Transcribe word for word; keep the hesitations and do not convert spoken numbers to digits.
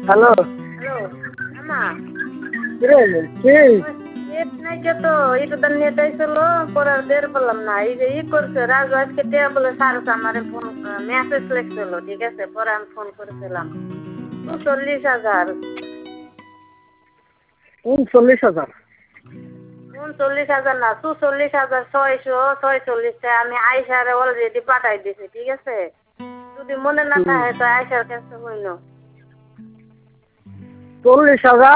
hello hello আমা কিরে কি নেট নাই কে তো ইটুদার নেট আইছিল পরে আর বের পেলাম না এই যে ই করছে রাজু আজকে টিয়া বলে সারছে আমারে ফোন মেসেজ লিখছিল ঠিক আছে পরে আমি ফোন করেছিলাম চল্লিশ হাজার উনচল্লিশ হাজার উনচল্লিশ হাজার না চুচল্লিশ হাজার ছয়শো ছয়চল্লিশটা আমি আয়সারে অলরেডি পাঠাই দিছি ঠিক আছে যদি মনে না থাকে তো আয়সার কাছে হইল চল্লিশ হাজার